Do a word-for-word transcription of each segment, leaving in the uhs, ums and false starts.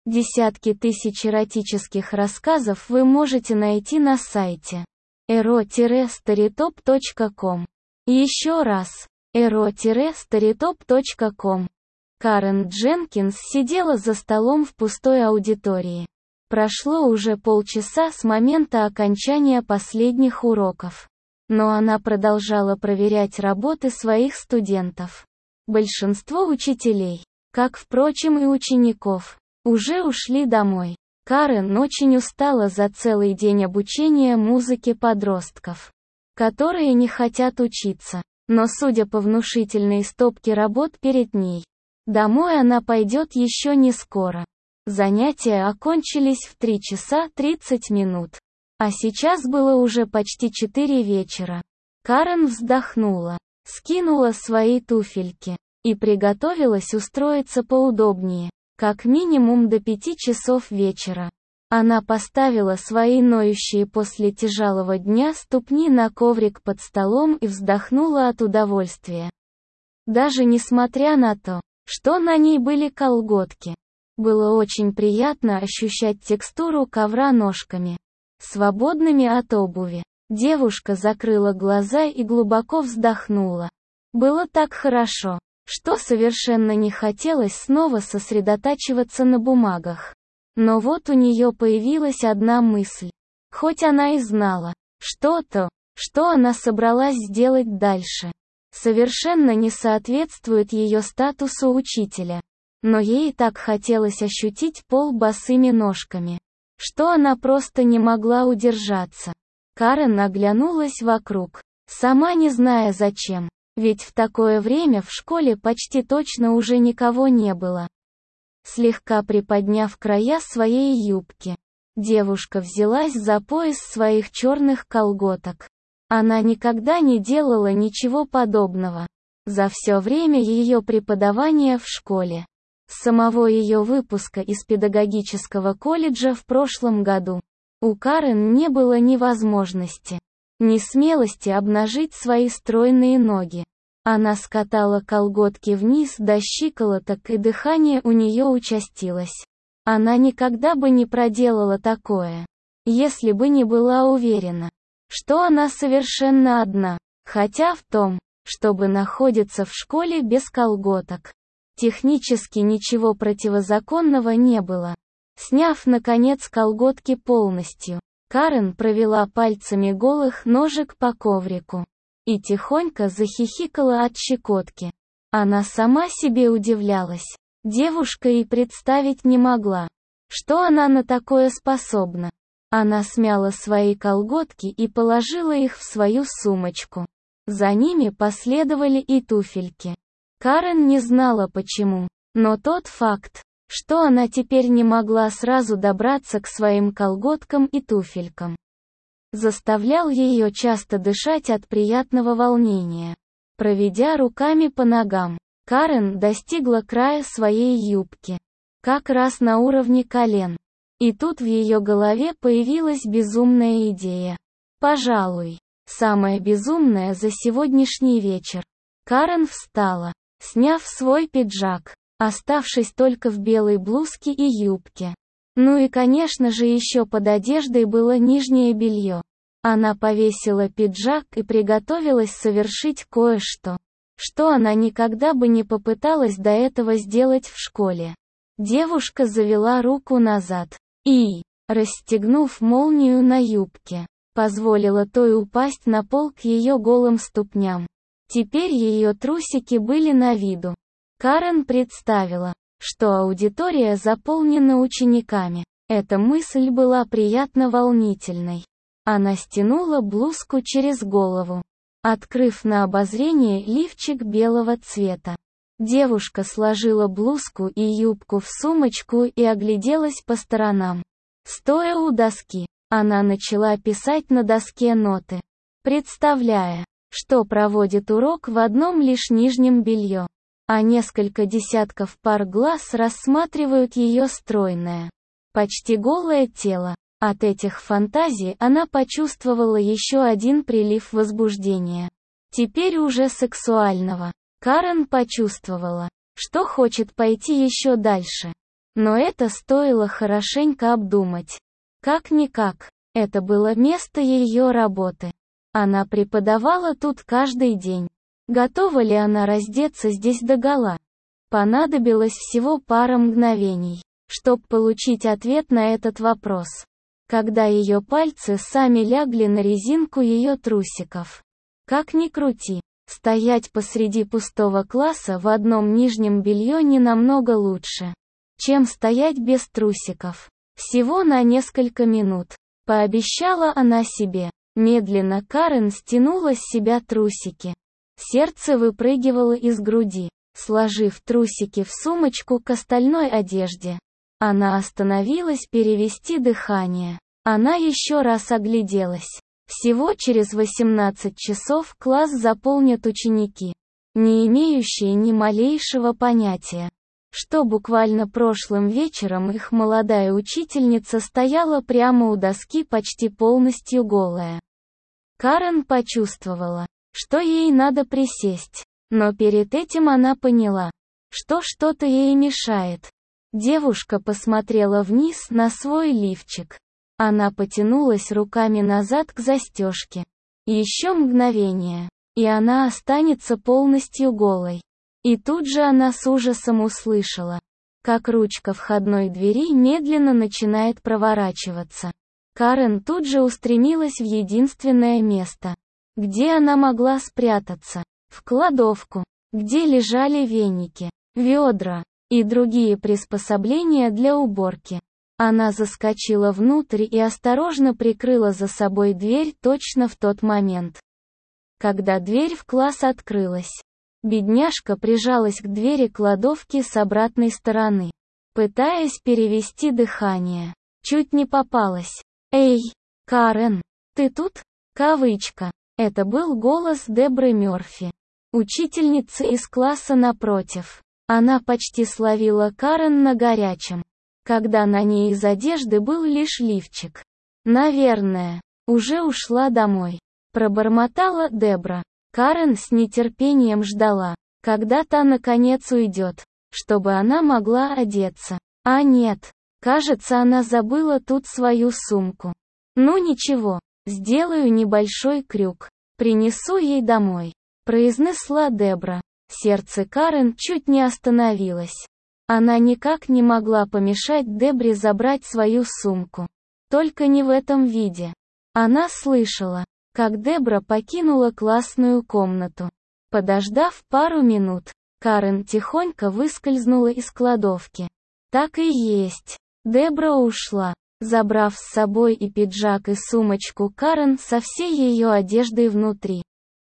Десятки тысяч эротических рассказов вы можете найти на сайте эро старитоп точка ком. Еще раз, эро старитоп точка ком. Карен Дженкинс сидела за столом в пустой аудитории. Прошло уже полчаса с момента окончания последних уроков. Но она продолжала проверять работы своих студентов. Большинство учителей, как, впрочем, и учеников, уже ушли домой. Карен очень устала за целый день обучения музыке подростков, которые не хотят учиться. Но судя по внушительной стопке работ перед ней, домой она пойдет еще не скоро. Занятия окончились в три часа тридцать минут. А сейчас было уже почти четыре вечера. Карен вздохнула, скинула свои туфельки и приготовилась устроиться поудобнее, как минимум до пяти часов вечера. Она поставила свои ноющие после тяжелого дня ступни на коврик под столом и вздохнула от удовольствия. Даже несмотря на то, что на ней были колготки, было очень приятно ощущать текстуру ковра ножками, свободными от обуви. Девушка закрыла глаза и глубоко вздохнула. Было так хорошо, что совершенно не хотелось снова сосредотачиваться на бумагах. Но вот у нее появилась одна мысль. Хоть она и знала, что то, что она собралась сделать дальше, совершенно не соответствует ее статусу учителя. Но ей так хотелось ощутить пол босыми ножками, что она просто не могла удержаться. Карен оглянулась вокруг, сама не зная зачем, ведь в такое время в школе почти точно уже никого не было. Слегка приподняв края своей юбки, девушка взялась за пояс своих черных колготок. Она никогда не делала ничего подобного за все время ее преподавания в школе. С самого ее выпуска из педагогического колледжа в прошлом году у Карен не было ни возможности, ни смелости обнажить свои стройные ноги. Она скатала колготки вниз до щиколоток, и дыхание у нее участилось. Она никогда бы не проделала такое, если бы не была уверена, что она совершенно одна, хотя в том, чтобы находиться в школе без колготок, технически ничего противозаконного не было. Сняв, наконец, колготки полностью, Карен провела пальцами голых ножек по коврику и тихонько захихикала от щекотки. Она сама себе удивлялась. Девушка и представить не могла, что она на такое способна. Она смяла свои колготки и положила их в свою сумочку. За ними последовали и туфельки. Карен не знала почему, но тот факт, что она теперь не могла сразу добраться к своим колготкам и туфелькам, заставлял ее часто дышать от приятного волнения. Проведя руками по ногам, Карен достигла края своей юбки, как раз на уровне колен. И тут в ее голове появилась безумная идея. Пожалуй, самая безумная за сегодняшний вечер. Карен встала, сняв свой пиджак, оставшись только в белой блузке и юбке. Ну и, конечно же, еще под одеждой было нижнее белье. Она повесила пиджак и приготовилась совершить кое-что, что она никогда бы не попыталась до этого сделать в школе. Девушка завела руку назад и, расстегнув молнию на юбке, позволила той упасть на пол к ее голым ступням. Теперь ее трусики были на виду. Карен представила, что аудитория заполнена учениками. Эта мысль была приятно волнительной. Она стянула блузку через голову, открыв на обозрение лифчик белого цвета. Девушка сложила блузку и юбку в сумочку и огляделась по сторонам. Стоя у доски, она начала писать на доске ноты, представляя, что проводит урок в одном лишь нижнем белье, а несколько десятков пар глаз рассматривают ее стройное, почти голое тело. От этих фантазий она почувствовала еще один прилив возбуждения. Теперь уже сексуального. Карен почувствовала, что хочет пойти еще дальше. Но это стоило хорошенько обдумать. Как-никак, это было место ее работы. Она преподавала тут каждый день. Готова ли она раздеться здесь догола? Понадобилось всего пара мгновений, чтобы получить ответ на этот вопрос. Когда ее пальцы сами лягли на резинку ее трусиков. Как ни крути, стоять посреди пустого класса в одном нижнем белье не намного лучше, чем стоять без трусиков. Всего на несколько минут, пообещала она себе. Медленно Карен стянула с себя трусики. Сердце выпрыгивало из груди, сложив трусики в сумочку к остальной одежде. Она остановилась перевести дыхание. Она еще раз огляделась. Всего через восемнадцать часов класс заполнят ученики, не имеющие ни малейшего понятия, что буквально прошлым вечером их молодая учительница стояла прямо у доски почти полностью голая. Карен почувствовала, что ей надо присесть, но перед этим она поняла, что что-то ей мешает. Девушка посмотрела вниз на свой лифчик. Она потянулась руками назад к застежке. Еще мгновение, и она останется полностью голой. И тут же она с ужасом услышала, как ручка входной двери медленно начинает проворачиваться. Карен тут же устремилась в единственное место, где она могла спрятаться, в кладовку, где лежали веники, ведра и другие приспособления для уборки. Она заскочила внутрь и осторожно прикрыла за собой дверь точно в тот момент, когда дверь в класс открылась. Бедняжка прижалась к двери кладовки с обратной стороны, пытаясь перевести дыхание. Чуть не попалась. «Эй, Карен, ты тут?» Кавычка. Это был голос Дебры Мёрфи, учительницы из класса напротив. Она почти словила Карен на горячем, когда на ней из одежды был лишь лифчик. «Наверное, уже ушла домой», — пробормотала Дебра. Карен с нетерпением ждала, когда та наконец уйдет, чтобы она могла одеться. А нет, кажется, она забыла тут свою сумку. «Ну ничего, сделаю небольшой крюк, принесу ей домой», — произнесла Дебра. Сердце Карен чуть не остановилось. Она никак не могла помешать Дебре забрать свою сумку. Только не в этом виде. Она слышала, как Дебра покинула классную комнату. Подождав пару минут, Карен тихонько выскользнула из кладовки. Так и есть. Дебра ушла, забрав с собой и пиджак, и сумочку Карен со всей ее одеждой внутри.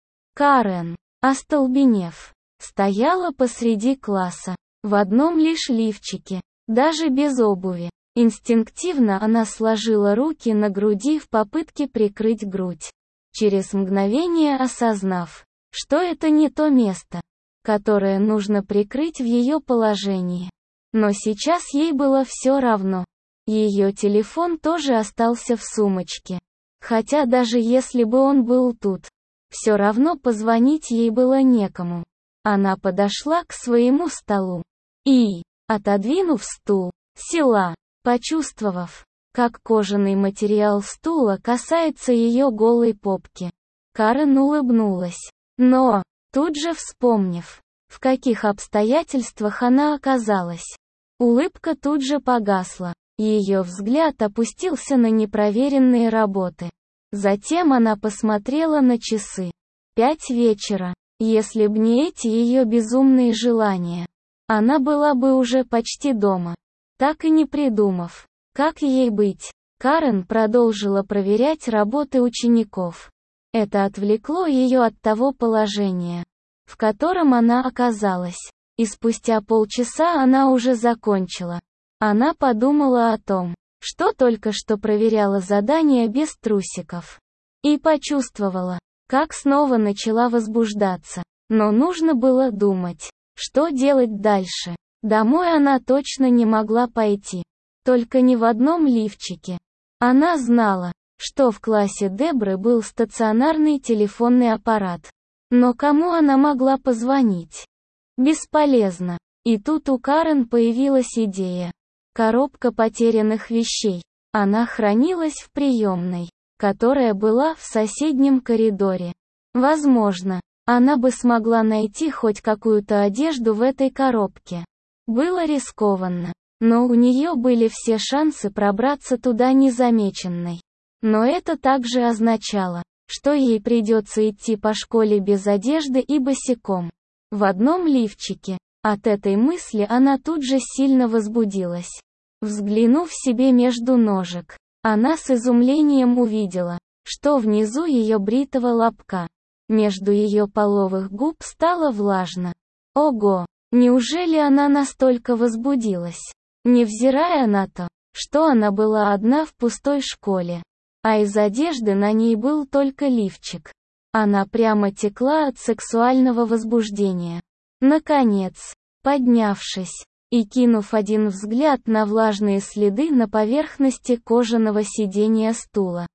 Карен, остолбенев, стояла посреди класса, в одном лишь лифчике, даже без обуви. Инстинктивно она сложила руки на груди в попытке прикрыть грудь, через мгновение осознав, что это не то место, которое нужно прикрыть в ее положении. Но сейчас ей было все равно. Ее телефон тоже остался в сумочке. Хотя даже если бы он был тут, все равно позвонить ей было некому. Она подошла к своему столу и, отодвинув стул, села, почувствовав, как кожаный материал стула касается ее голой попки. Карен улыбнулась, но, тут же вспомнив, в каких обстоятельствах она оказалась, улыбка тут же погасла. Ее взгляд опустился на непроверенные работы. Затем она посмотрела на часы. Пять вечера. Если б не эти ее безумные желания, она была бы уже почти дома. Так и не придумав, как ей быть, Карен продолжила проверять работы учеников. Это отвлекло ее от того положения, в котором она оказалась. И спустя полчаса она уже закончила. Она подумала о том, что только что проверяла задание без трусиков. И почувствовала, как снова начала возбуждаться. Но нужно было думать, что делать дальше. Домой она точно не могла пойти. Только не в одном лифчике. Она знала, что в классе Дебры был стационарный телефонный аппарат. Но кому она могла позвонить? Бесполезно. И тут у Карен появилась идея. Коробка потерянных вещей. Она хранилась в приемной, которая была в соседнем коридоре. Возможно, она бы смогла найти хоть какую-то одежду в этой коробке. Было рискованно, но у нее были все шансы пробраться туда незамеченной. Но это также означало, что ей придется идти по школе без одежды и босиком. В одном лифчике. От этой мысли она тут же сильно возбудилась. Взглянув себе между ножек, она с изумлением увидела, что внизу ее бритого лобка, между ее половых губ стало влажно. Ого! Неужели она настолько возбудилась? Невзирая на то, что она была одна в пустой школе, а из одежды на ней был только лифчик. Она прямо текла от сексуального возбуждения. Наконец, поднявшись и кинув один взгляд на влажные следы на поверхности кожаного сиденья стула,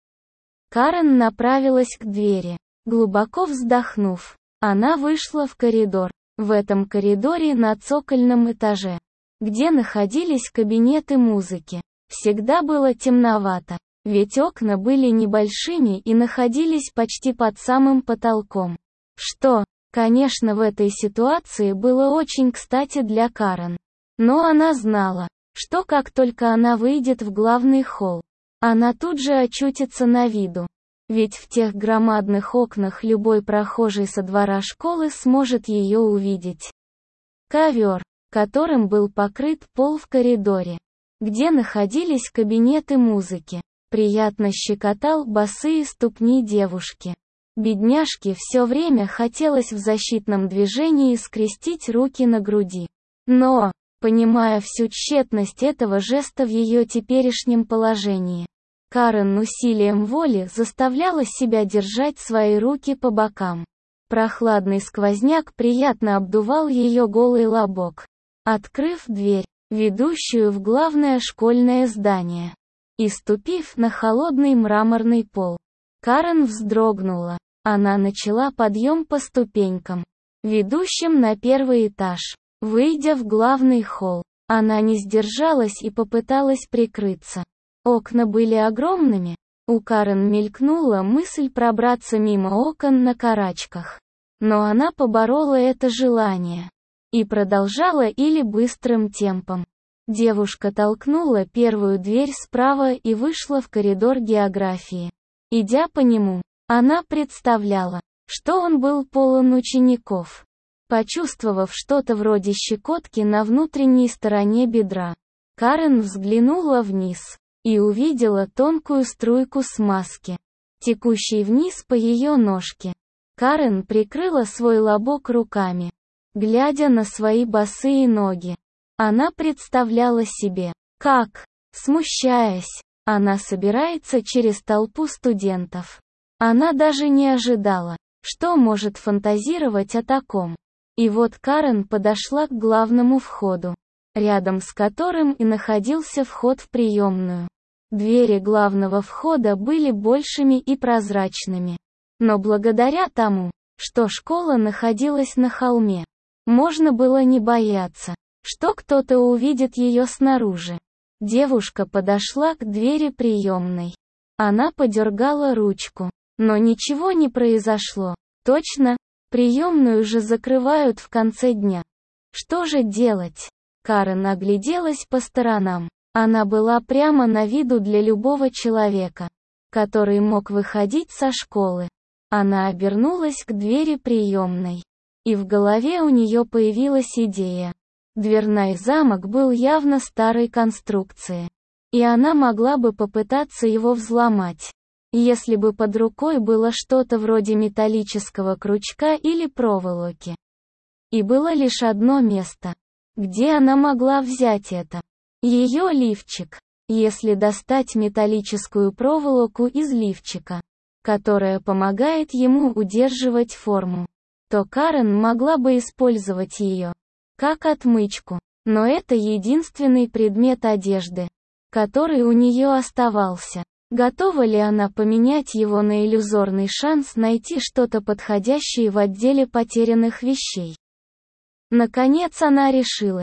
Карен направилась к двери. Глубоко вздохнув, она вышла в коридор. В этом коридоре на цокольном этаже, где находились кабинеты музыки, всегда было темновато, ведь окна были небольшими и находились почти под самым потолком. Что, конечно, в этой ситуации было очень кстати для Карен. Но она знала, что как только она выйдет в главный холл, она тут же очутится на виду. Ведь в тех громадных окнах любой прохожий со двора школы сможет ее увидеть. Ковер, которым был покрыт пол в коридоре, где находились кабинеты музыки, приятно щекотал босые ступни девушки. Бедняжке все время хотелось в защитном движении скрестить руки на груди. Но, понимая всю тщетность этого жеста в ее теперешнем положении, Карен усилием воли заставляла себя держать свои руки по бокам. Прохладный сквозняк приятно обдувал ее голый лобок. Открыв дверь, ведущую в главное школьное здание, и ступив на холодный мраморный пол, Карен вздрогнула. Она начала подъем по ступенькам, ведущим на первый этаж. Выйдя в главный холл, она не сдержалась и попыталась прикрыться. Окна были огромными. У Карен мелькнула мысль пробраться мимо окон на карачках. Но она поборола это желание и продолжала или быстрым темпом. Девушка толкнула первую дверь справа и вышла в коридор географии. Идя по нему, она представляла, что он был полон учеников. Почувствовав что-то вроде щекотки на внутренней стороне бедра, Карен взглянула вниз и увидела тонкую струйку смазки, текущей вниз по ее ножке. Карен прикрыла свой лобок руками, глядя на свои босые ноги. Она представляла себе, как, смущаясь, она собирается через толпу студентов. Она даже не ожидала, что может фантазировать о таком. И вот Карен подошла к главному входу, рядом с которым и находился вход в приемную. Двери главного входа были большими и прозрачными. Но благодаря тому, что школа находилась на холме, можно было не бояться, что кто-то увидит ее снаружи. Девушка подошла к двери приемной. Она подергала ручку, но ничего не произошло. Точно, приемную же закрывают в конце дня. Что же делать? Карен огляделась по сторонам. Она была прямо на виду для любого человека, который мог выходить со школы. Она обернулась к двери приемной. И в голове у нее появилась идея. Дверной замок был явно старой конструкции. И она могла бы попытаться его взломать, если бы под рукой было что-то вроде металлического крючка или проволоки. И было лишь одно место, где она могла взять это. Ее лифчик. Если достать металлическую проволоку из лифчика, которая помогает ему удерживать форму, то Карен могла бы использовать ее как отмычку. Но это единственный предмет одежды, который у нее оставался. Готова ли она поменять его на иллюзорный шанс найти что-то подходящее в отделе потерянных вещей? Наконец она решилась.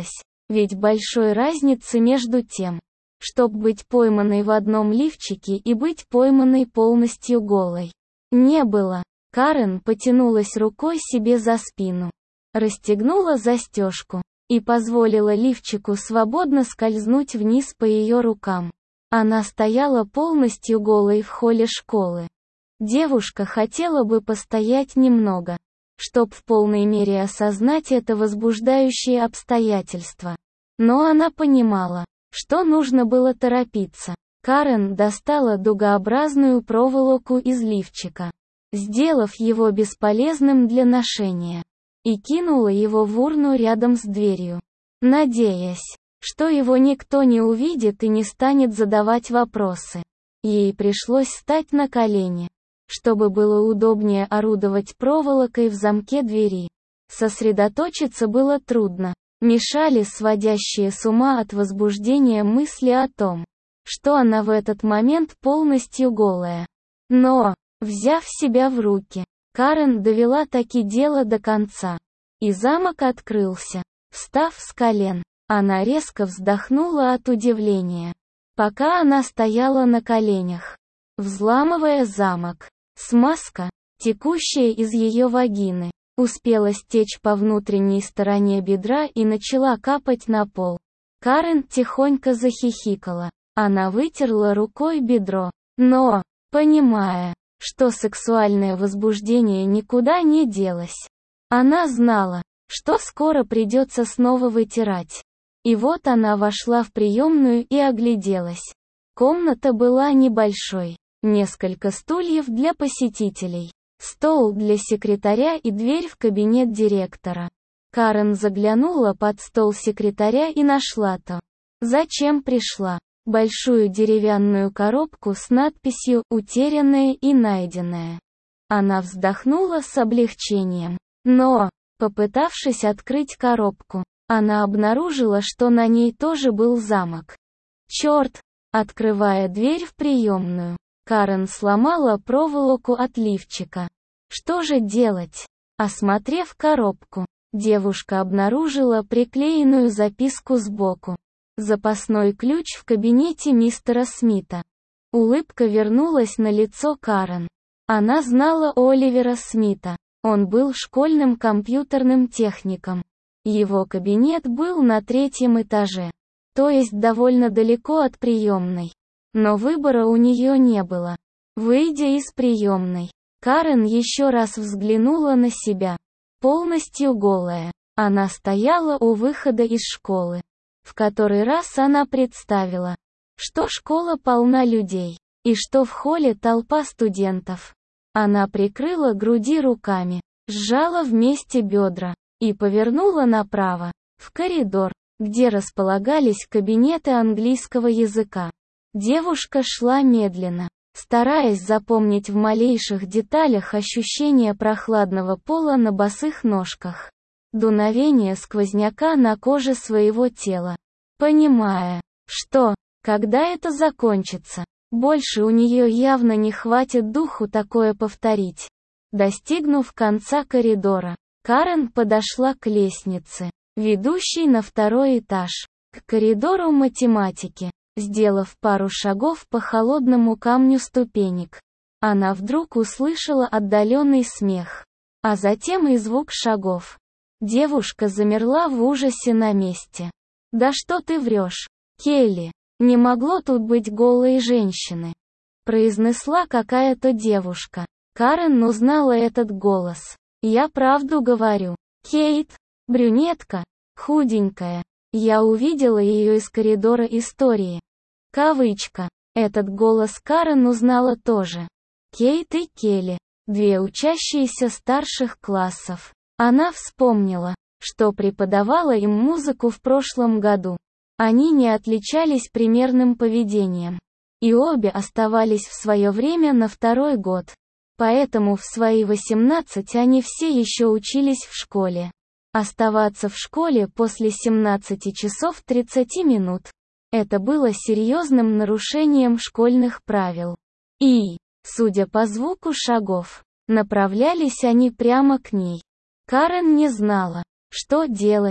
Ведь большой разницы между тем, чтоб быть пойманной в одном лифчике и быть пойманной полностью голой, не было. Карен потянулась рукой себе за спину, расстегнула застежку и позволила лифчику свободно скользнуть вниз по ее рукам. Она стояла полностью голой в холле школы. Девушка хотела бы постоять немного, чтоб в полной мере осознать это возбуждающее обстоятельство. Но она понимала, что нужно было торопиться. Карен достала дугообразную проволоку из лифчика, сделав его бесполезным для ношения, и кинула его в урну рядом с дверью, надеясь, что его никто не увидит и не станет задавать вопросы. Ей пришлось встать на колени, чтобы было удобнее орудовать проволокой в замке двери. Сосредоточиться было трудно. Мешали сводящие с ума от возбуждения мысли о том, что она в этот момент полностью голая. Но, взяв себя в руки, Карен довела таки дело до конца. И замок открылся. Встав с колен, она резко вздохнула от удивления. Пока она стояла на коленях, взламывая замок, смазка, текущая из ее вагины, успела стечь по внутренней стороне бедра и начала капать на пол. Карен тихонько захихикала. Она вытерла рукой бедро, но, понимая, что сексуальное возбуждение никуда не делось, она знала, что скоро придется снова вытирать. И вот она вошла в приемную и огляделась. Комната была небольшой, несколько стульев для посетителей, стол для секретаря и дверь в кабинет директора. Карен заглянула под стол секретаря и нашла то, зачем пришла. Большую деревянную коробку с надписью «Утерянное и найденное». Она вздохнула с облегчением. Но, попытавшись открыть коробку, она обнаружила, что на ней тоже был замок. Черт! Открывая дверь в приемную, Карен сломала проволоку от лифчика. Что же делать? Осмотрев коробку, девушка обнаружила приклеенную записку сбоку. Запасной ключ в кабинете мистера Смита. Улыбка вернулась на лицо Карен. Она знала Оливера Смита. Он был школьным компьютерным техником. Его кабинет был на третьем этаже, то есть довольно далеко от приемной. Но выбора у нее не было. Выйдя из приемной, Карен еще раз взглянула на себя. Полностью голая, она стояла у выхода из школы. В который раз она представила, что школа полна людей, и что в холле толпа студентов. Она прикрыла груди руками, сжала вместе бедра, и повернула направо, в коридор, где располагались кабинеты английского языка. Девушка шла медленно, стараясь запомнить в малейших деталях ощущение прохладного пола на босых ножках, дуновение сквозняка на коже своего тела, понимая, что, когда это закончится, больше у нее явно не хватит духу такое повторить. Достигнув конца коридора, Карен подошла к лестнице, ведущей на второй этаж, к коридору математики. Сделав пару шагов по холодному камню ступенек, она вдруг услышала отдаленный смех, а затем и звук шагов. Девушка замерла в ужасе на месте. «Да что ты врешь, Келли? Не могло тут быть голой женщины», произнесла какая-то девушка. Карен узнала этот голос. «Я правду говорю. Кейт, брюнетка, худенькая. Я увидела ее из коридора истории». Кавычка. Этот голос Карен узнала тоже. Кейт и Келли, две учащиеся старших классов. Она вспомнила, что преподавала им музыку в прошлом году. Они не отличались примерным поведением. И обе оставались в свое время на второй год. Поэтому в свои восемнадцать они все еще учились в школе. Оставаться в школе после семнадцати часов тридцати минут. Это было серьезным нарушением школьных правил. И, судя по звуку шагов, направлялись они прямо к ней. Карен не знала, что делать.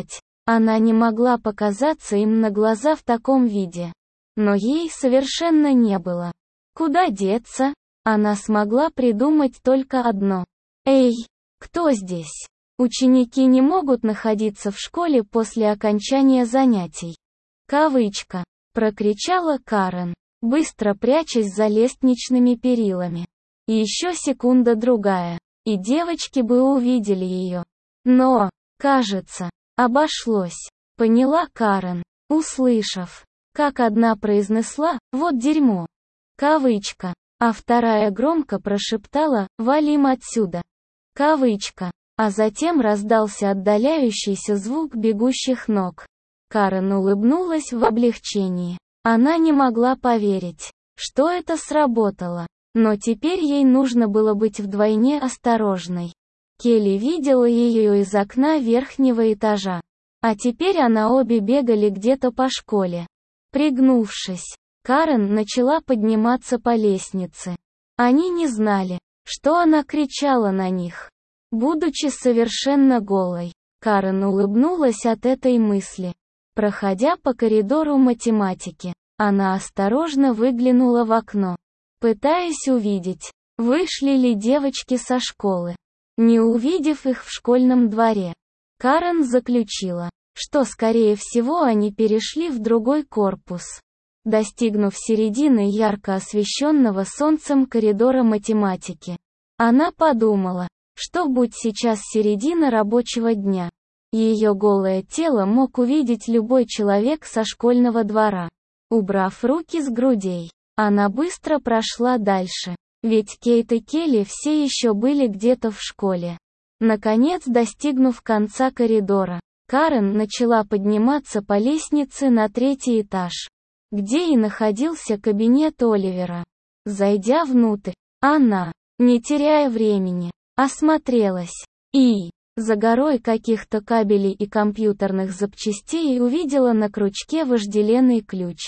Она не могла показаться им на глаза в таком виде. Но ей совершенно не было куда деться. Она смогла придумать только одно. «Эй, кто здесь? Ученики не могут находиться в школе после окончания занятий». Кавычка. Прокричала Карен, быстро прячась за лестничными перилами. Еще секунда-другая, и девочки бы увидели ее. Но, кажется, обошлось. Поняла Карен, услышав, как одна произнесла «вот дерьмо». Кавычка. А вторая громко прошептала «валим отсюда». Кавычка. А затем раздался отдаляющийся звук бегущих ног. Карен улыбнулась в облегчении. Она не могла поверить, что это сработало. Но теперь ей нужно было быть вдвойне осторожной. Келли видела ее из окна верхнего этажа. А теперь она обе бегали где-то по школе. Пригнувшись, Карен начала подниматься по лестнице. Они не знали, что она кричала на них. Будучи совершенно голой, Карен улыбнулась от этой мысли. Проходя по коридору математики, она осторожно выглянула в окно, пытаясь увидеть, вышли ли девочки со школы. Не увидев их в школьном дворе, Карен заключила, что скорее всего они перешли в другой корпус. Достигнув середины ярко освещенного солнцем коридора математики, она подумала, что будь сейчас середина рабочего дня, ее голое тело мог увидеть любой человек со школьного двора. Убрав руки с грудей, она быстро прошла дальше, ведь Кейт и Келли все еще были где-то в школе. Наконец, достигнув конца коридора, Карен начала подниматься по лестнице на третий этаж, где и находился кабинет Оливера. Зайдя внутрь, она, не теряя времени, осмотрелась и, за горой каких-то кабелей и компьютерных запчастей, увидела на крючке вожделенный ключ.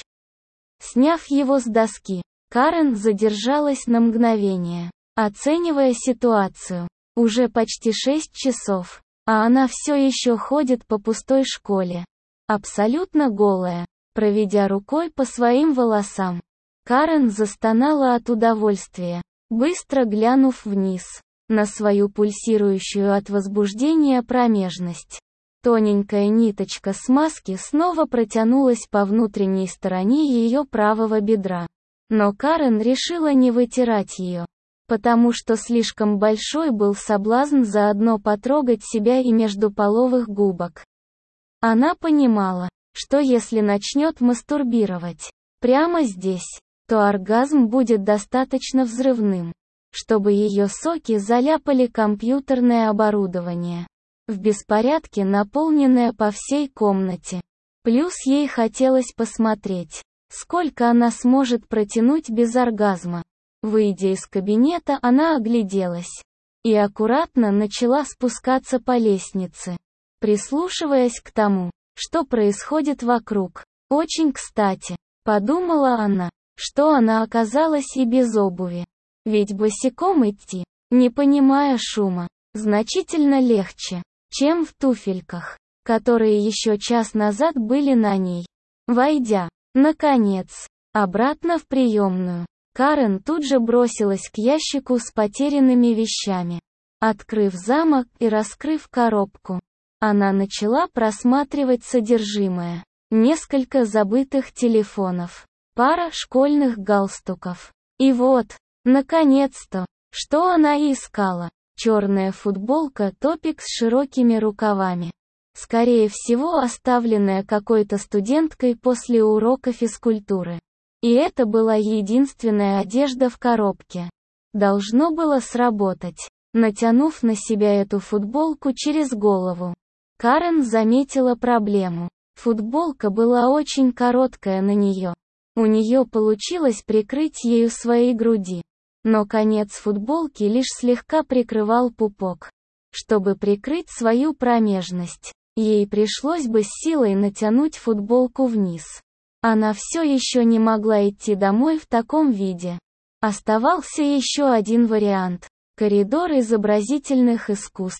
Сняв его с доски, Карен задержалась на мгновение, оценивая ситуацию. Уже почти шесть часов, а она все еще ходит по пустой школе. Абсолютно голая. Проведя рукой по своим волосам, Карен застонала от удовольствия, быстро глянув вниз, на свою пульсирующую от возбуждения промежность. Тоненькая ниточка смазки снова протянулась по внутренней стороне ее правого бедра. Но Карен решила не вытирать ее, потому что слишком большой был соблазн заодно потрогать себя и между половых губок. Она понимала, что если начнет мастурбировать прямо здесь, то оргазм будет достаточно взрывным, чтобы ее соки заляпали компьютерное оборудование, в беспорядке наполненное по всей комнате. Плюс ей хотелось посмотреть, сколько она сможет протянуть без оргазма. Выйдя из кабинета, она огляделась и аккуратно начала спускаться по лестнице, прислушиваясь к тому, что происходит вокруг. Очень кстати, подумала она, что она оказалась и без обуви. Ведь босиком идти, не понимая шума, значительно легче, чем в туфельках, которые еще час назад были на ней. Войдя, наконец, обратно в приемную, Карен тут же бросилась к ящику с потерянными вещами. Открыв замок и раскрыв коробку, она начала просматривать содержимое. Несколько забытых телефонов, пара школьных галстуков. И вот, наконец-то, что она и искала. Черная футболка топик с широкими рукавами. Скорее всего, оставленная какой-то студенткой после урока физкультуры. И это была единственная одежда в коробке. Должно было сработать. Натянув на себя эту футболку через голову, Карен заметила проблему. Футболка была очень короткая на нее. У нее получилось прикрыть ею свои груди. Но конец футболки лишь слегка прикрывал пупок. Чтобы прикрыть свою промежность, ей пришлось бы с силой натянуть футболку вниз. Она все еще не могла идти домой в таком виде. Оставался еще один вариант. Коридор изобразительных искусств.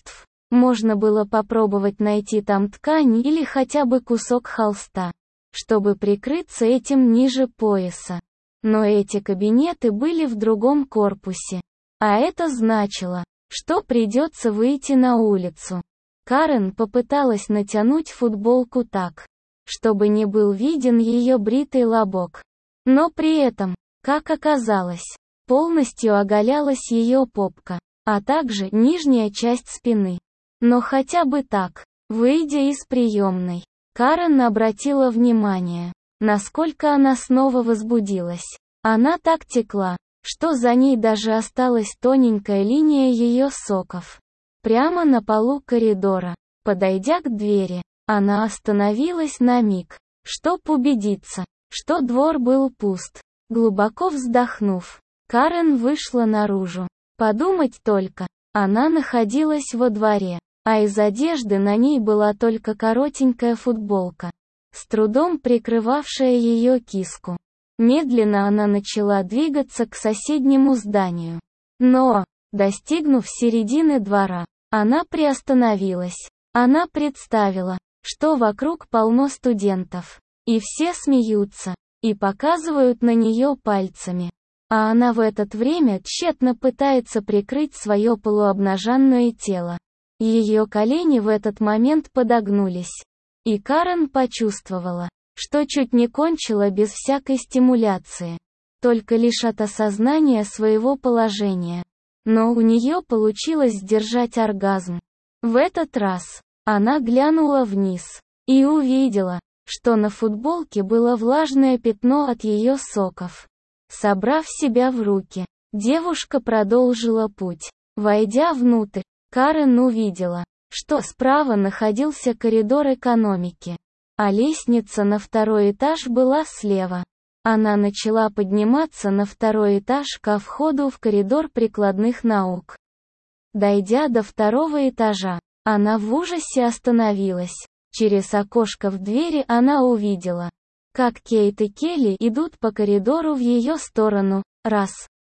Можно было попробовать найти там ткань или хотя бы кусок холста, чтобы прикрыться этим ниже пояса. Но эти кабинеты были в другом корпусе. А это значило, что придется выйти на улицу. Карен попыталась натянуть футболку так, чтобы не был виден ее бритый лобок. Но при этом, как оказалось, полностью оголялась ее попка, а также нижняя часть спины. Но хотя бы так, выйдя из приемной, Карен обратила внимание, насколько она снова возбудилась. Она так текла, что за ней даже осталась тоненькая линия ее соков. Прямо на полу коридора, подойдя к двери, она остановилась на миг, чтоб убедиться, что двор был пуст. Глубоко вздохнув, Карен вышла наружу. Подумать только, она находилась во дворе, а из одежды на ней была только коротенькая футболка, с трудом прикрывавшая ее киску. Медленно она начала двигаться к соседнему зданию. Но, достигнув середины двора, она приостановилась. Она представила, что вокруг полно студентов, и все смеются, и показывают на нее пальцами. А она в это время тщетно пытается прикрыть свое полуобнаженное тело. Ее колени в этот момент подогнулись. И Карен почувствовала, что чуть не кончила без всякой стимуляции. Только лишь от осознания своего положения. Но у нее получилось сдержать оргазм. В этот раз, она глянула вниз. И увидела, что на футболке было влажное пятно от ее соков. Собрав себя в руки, девушка продолжила путь. Войдя внутрь, Карен увидела, что справа находился коридор экономики, а лестница на второй этаж была слева. Она начала подниматься на второй этаж ко входу в коридор прикладных наук. Дойдя до второго этажа, она в ужасе остановилась. Через окошко в двери она увидела, как Кейт и Келли идут по коридору в ее сторону. Раз.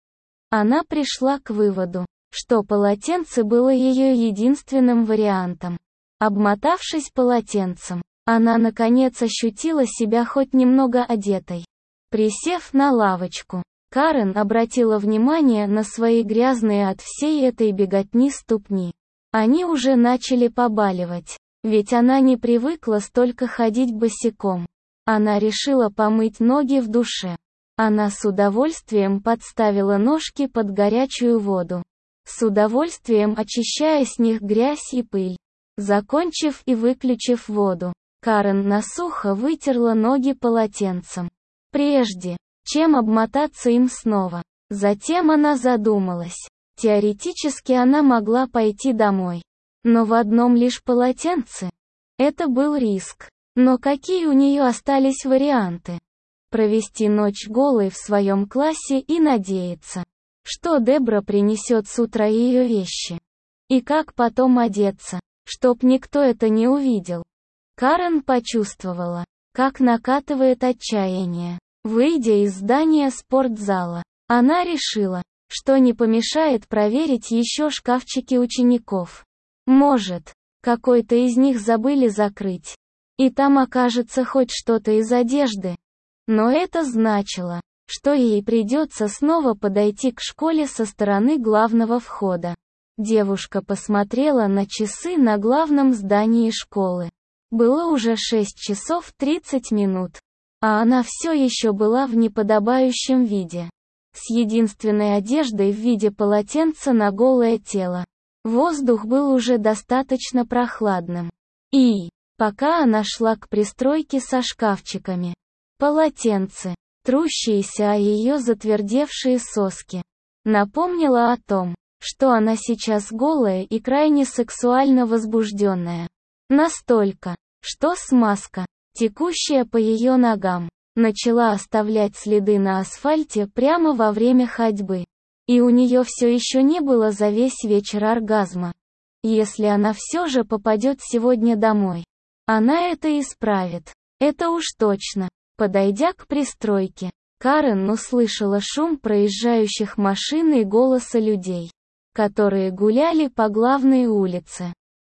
Она пришла к выводу, что полотенце было ее единственным вариантом. Обмотавшись полотенцем, она наконец ощутила себя хоть немного одетой. Присев на лавочку, Карен обратила внимание на свои грязные от всей этой беготни ступни. Они уже начали побаливать, ведь она не привыкла столько ходить босиком. Она решила помыть ноги в душе. Она с удовольствием подставила ножки под горячую воду, с удовольствием очищая с них грязь и пыль. Закончив и выключив воду, Карен насухо вытерла ноги полотенцем, прежде чем обмотаться им снова. Затем она задумалась. Теоретически она могла пойти домой. Но в одном лишь полотенце. Это был риск. Но какие у нее остались варианты? Провести ночь голой в своем классе и надеяться, что Дебра принесет с утра ее вещи. И как потом одеться, чтоб никто это не увидел. Карен почувствовала, как накатывает отчаяние. Выйдя из здания спортзала, она решила, что не помешает проверить еще шкафчики учеников. Может, какой-то из них забыли закрыть. И там окажется хоть что-то из одежды. Но это значило, что ей придется снова подойти к школе со стороны главного входа. Девушка посмотрела на часы на главном здании школы. Было уже шесть часов тридцать минут. А она все еще была в неподобающем виде. С единственной одеждой в виде полотенца на голое тело. Воздух был уже достаточно прохладным. И, пока она шла к пристройке со шкафчиками, полотенце, трущиеся о ее затвердевшие соски, напомнила о том, что она сейчас голая и крайне сексуально возбужденная. Настолько, что смазка, текущая по ее ногам, начала оставлять следы на асфальте прямо во время ходьбы. И у нее все еще не было за весь вечер оргазма. Если она все же попадет сегодня домой, она это исправит. Это уж точно. Подойдя к пристройке, Карен услышала шум проезжающих машин и голоса людей, которые гуляли по главной улице.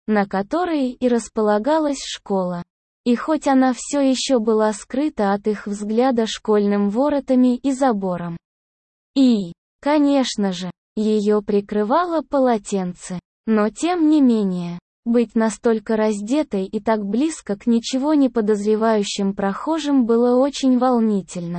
на которой и располагалась школа. И хоть она все еще была скрыта от их взгляда школьным воротами и забором. И, конечно же, ее прикрывало полотенце. Но тем не менее, быть настолько раздетой и так близко к ничего не подозревающим прохожим было очень волнительно.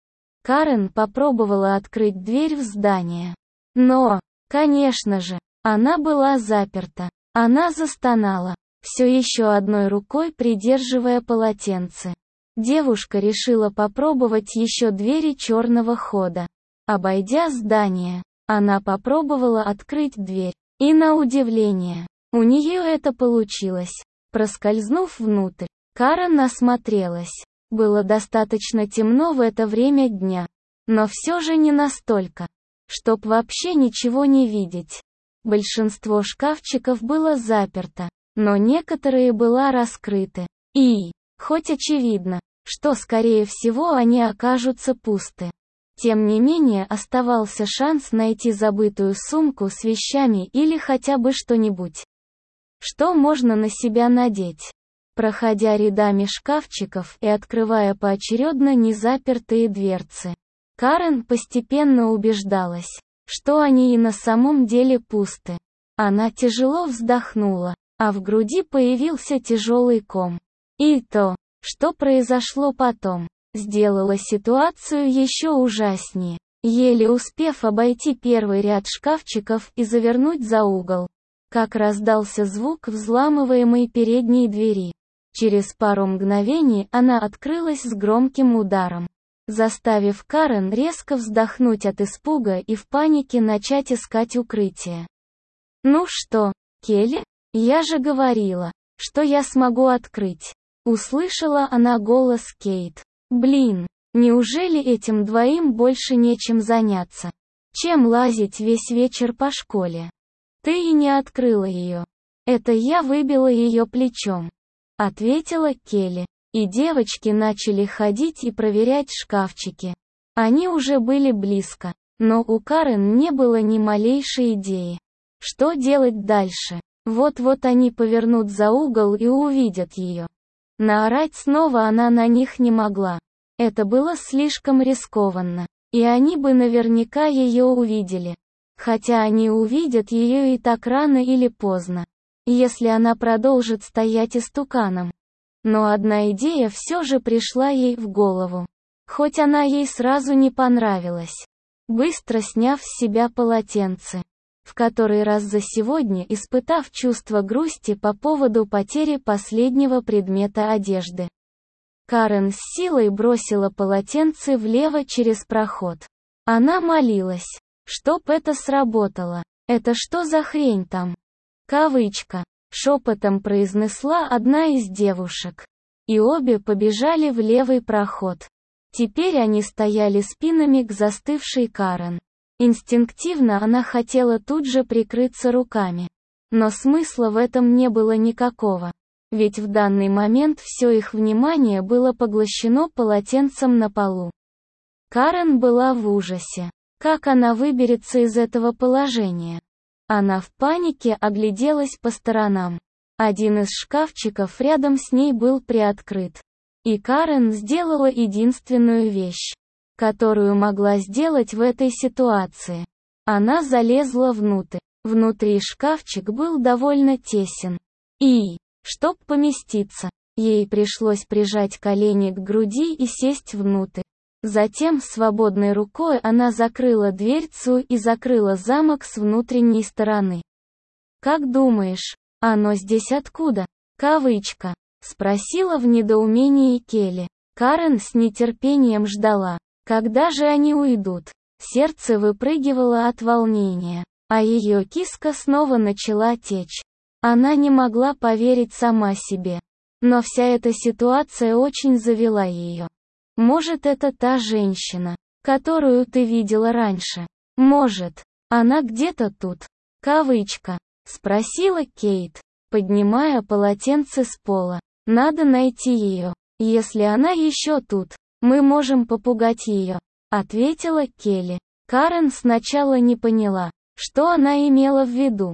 Карен попробовала открыть дверь в здание. Но, конечно же, она была заперта. Она застонала, все еще одной рукой придерживая полотенце. Девушка решила попробовать еще двери черного хода. Обойдя здание, она попробовала открыть дверь. И на удивление, у нее это получилось. Проскользнув внутрь, Карен осмотрелась. Было достаточно темно в это время дня. Но все же не настолько, чтоб вообще ничего не видеть. Большинство шкафчиков было заперто, но некоторые были раскрыты. И, хоть очевидно, что скорее всего они окажутся пусты, тем не менее оставался шанс найти забытую сумку с вещами или хотя бы что-нибудь, что можно на себя надеть. Проходя рядами шкафчиков и открывая поочередно незапертые дверцы, Карен постепенно убеждалась, что они и на самом деле пусты. Она тяжело вздохнула, а в груди появился тяжелый ком. И то, что произошло потом, сделало ситуацию еще ужаснее. Еле успев обойти первый ряд шкафчиков и завернуть за угол, как раздался звук взламываемой передней двери. Через пару мгновений она открылась с громким ударом, заставив Карен резко вздохнуть от испуга и в панике начать искать укрытие. «Ну что, Келли, я же говорила, что я смогу открыть», — услышала она голос Кейт. «Блин, неужели этим двоим больше нечем заняться, чем лазить весь вечер по школе? Ты и не открыла ее. Это я выбила ее плечом», — ответила Келли. И девочки начали ходить и проверять шкафчики. Они уже были близко, но у Карен не было ни малейшей идеи, что делать дальше. Вот-вот они повернут за угол и увидят ее. Наорать снова она на них не могла. Это было слишком рискованно, и они бы наверняка ее увидели. Хотя они увидят ее и так рано или поздно, если она продолжит стоять истуканом. Но одна идея все же пришла ей в голову. Хоть она ей сразу не понравилась. Быстро сняв с себя полотенце, в который раз за сегодня испытав чувство грусти по поводу потери последнего предмета одежды, Карен с силой бросила полотенце влево через проход. Она молилась, чтоб это сработало. «Это что за хрень там?» Кавычка. Шепотом произнесла одна из девушек. И обе побежали в левый проход. Теперь они стояли спинами к застывшей Карен. Инстинктивно она хотела тут же прикрыться руками. Но смысла в этом не было никакого. Ведь в данный момент все их внимание было поглощено полотенцем на полу. Карен была в ужасе. Как она выберется из этого положения? Она в панике огляделась по сторонам. Один из шкафчиков рядом с ней был приоткрыт. И Карен сделала единственную вещь, которую могла сделать в этой ситуации. Она залезла внутрь. Внутри шкафчик был довольно тесен. И, чтоб поместиться, ей пришлось прижать колени к груди и сесть внутрь. Затем свободной рукой она закрыла дверцу и закрыла замок с внутренней стороны. «Как думаешь, оно здесь откуда?» Кавычка. Спросила в недоумении Келли. Карен с нетерпением ждала, когда же они уйдут. Сердце выпрыгивало от волнения, а ее киска снова начала течь. Она не могла поверить сама себе. Но вся эта ситуация очень завела ее. «Может, это та женщина, которую ты видела раньше? Может, она где-то тут?» Кавычка. Спросила Кейт, поднимая полотенце с пола. «Надо найти ее. Если она еще тут, мы можем попугать ее», — ответила Келли. Карен сначала не поняла, что она имела в виду.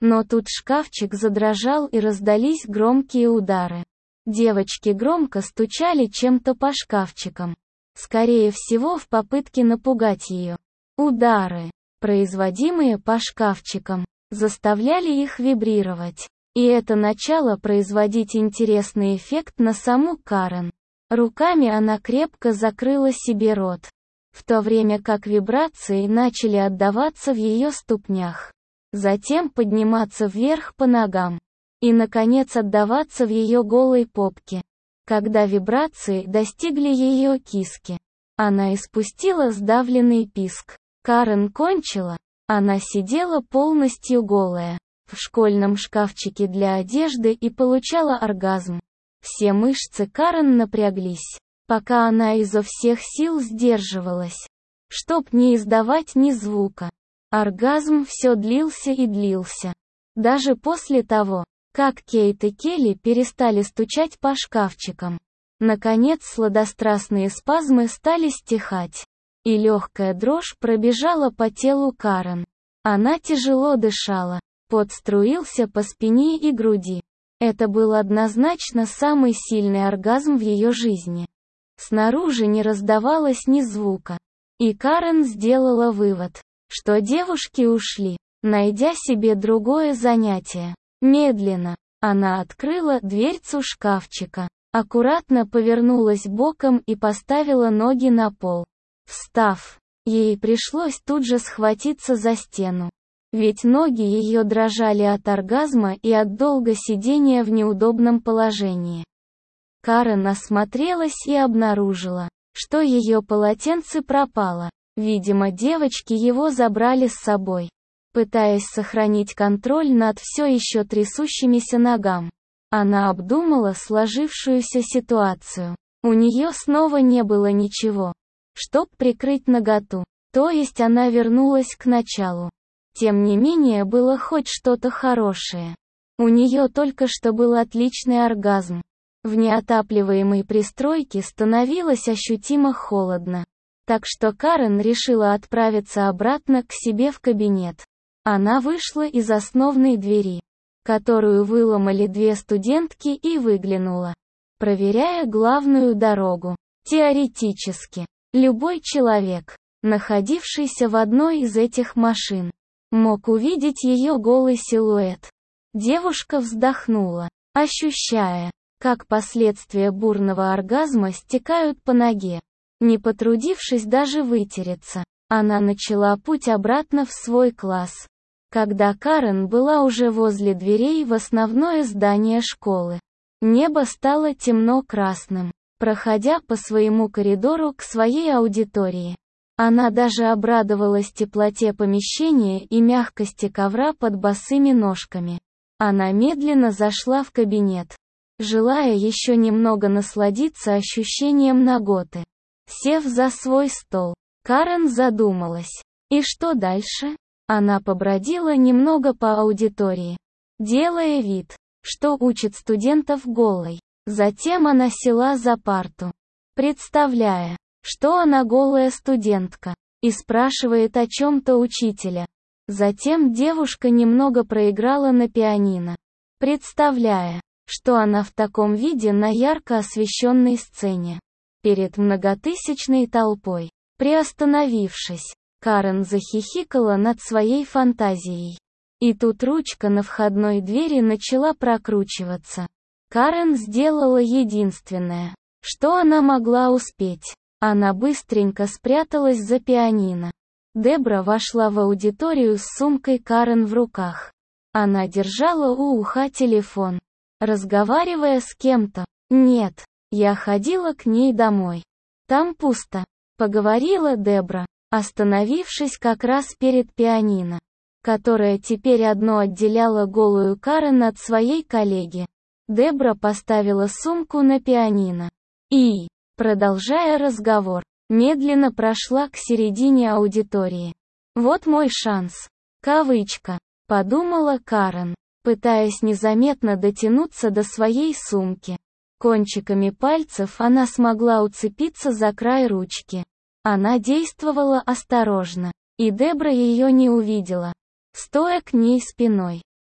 Но тут шкафчик задрожал и раздались громкие удары. Девочки громко стучали чем-то по шкафчикам. Скорее всего, в попытке напугать ее. Удары, производимые по шкафчикам, заставляли их вибрировать. И это начало производить интересный эффект на саму Карен. Руками она крепко закрыла себе рот, в то время как вибрации начали отдаваться в ее ступнях, затем подниматься вверх по ногам, и, наконец, отдаваться в ее голой попке. Когда вибрации достигли ее киски, она испустила сдавленный писк. Карен кончила. Она сидела полностью голая, в школьном шкафчике для одежды и получала оргазм. Все мышцы Карен напряглись, пока она изо всех сил сдерживалась, чтоб не издавать ни звука. Оргазм все длился и длился. Даже после того, как Кейт и Келли перестали стучать по шкафчикам. Наконец сладострастные спазмы стали стихать, и легкая дрожь пробежала по телу Карен. Она тяжело дышала, пот струился по спине и груди. Это был однозначно самый сильный оргазм в ее жизни. Снаружи не раздавалось ни звука. И Карен сделала вывод, что девушки ушли, найдя себе другое занятие. Медленно, она открыла дверцу шкафчика, аккуратно повернулась боком и поставила ноги на пол. Встав, ей пришлось тут же схватиться за стену. Ведь ноги ее дрожали от оргазма и от долга сидения в неудобном положении. Карен осмотрелась и обнаружила, что ее полотенце пропало. Видимо, девочки его забрали с собой. Пытаясь сохранить контроль над все еще трясущимися ногами, она обдумала сложившуюся ситуацию. У нее снова не было ничего, чтоб прикрыть наготу, то есть она вернулась к началу. Тем не менее было хоть что-то хорошее. У нее только что был отличный оргазм. В неотапливаемой пристройке становилось ощутимо холодно. Так что Карен решила отправиться обратно к себе в кабинет. Она вышла из основной двери, которую выломали две студентки, и выглянула, проверяя главную дорогу. Теоретически, любой человек, находившийся в одной из этих машин, мог увидеть ее голый силуэт. Девушка вздохнула, ощущая, как последствия бурного оргазма стекают по ноге. Не потрудившись даже вытереться, она начала путь обратно в свой класс. Когда Карен была уже возле дверей в основное здание школы, небо стало темно-красным. Проходя по своему коридору к своей аудитории, она даже обрадовалась теплоте помещения и мягкости ковра под босыми ножками. Она медленно зашла в кабинет, желая еще немного насладиться ощущением наготы. Сев за свой стол, Карен задумалась. И что дальше? Она побродила немного по аудитории, делая вид, что учит студентов голой. Затем она села за парту, представляя, что она голая студентка, и спрашивает о чем-то учителя. Затем девушка немного проиграла на пианино, представляя, что она в таком виде на ярко освещенной сцене, перед многотысячной толпой. Приостановившись, Карен захихикала над своей фантазией. И тут ручка на входной двери начала прокручиваться. Карен сделала единственное, что она могла успеть. Она быстренько спряталась за пианино. Дебра вошла в аудиторию с сумкой Карен в руках. Она держала у уха телефон, разговаривая с кем-то. «Нет, я ходила к ней домой. Там пусто», — поговорила Дебра, остановившись как раз перед пианино, которое теперь одно отделяло голую Карен от своей коллеги. Дебра поставила сумку на пианино и, продолжая разговор, медленно прошла к середине аудитории. «Вот мой шанс. Кавычка», — подумала Карен, пытаясь незаметно дотянуться до своей сумки. Кончиками пальцев она смогла уцепиться за край ручки. Она действовала осторожно, и Дебра ее не увидела, стоя к ней спиной.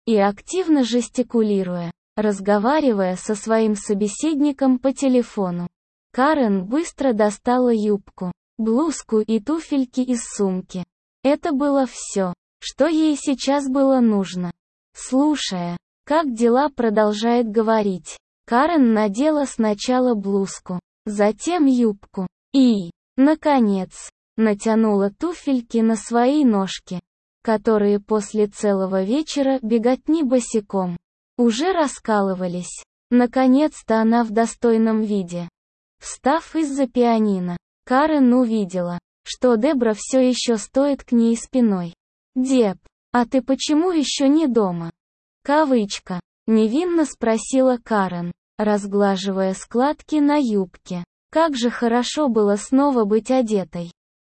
и активно жестикулируя, разговаривая со своим собеседником по телефону. Карен быстро достала юбку, блузку и туфельки из сумки. Это было все, что ей сейчас было нужно. Слушая, как дела, продолжает говорить, Карен надела сначала блузку, затем юбку и, наконец, натянула туфельки на свои ножки, которые после целого вечера беготни босиком уже раскалывались. Наконец-то она в достойном виде. Встав из-за пианино, Карен увидела, что Дебра все еще стоит к ней спиной. «Деб, а ты почему еще не дома?» Кавычка. Невинно спросила Карен, разглаживая складки на юбке. Как же хорошо было снова быть одетой.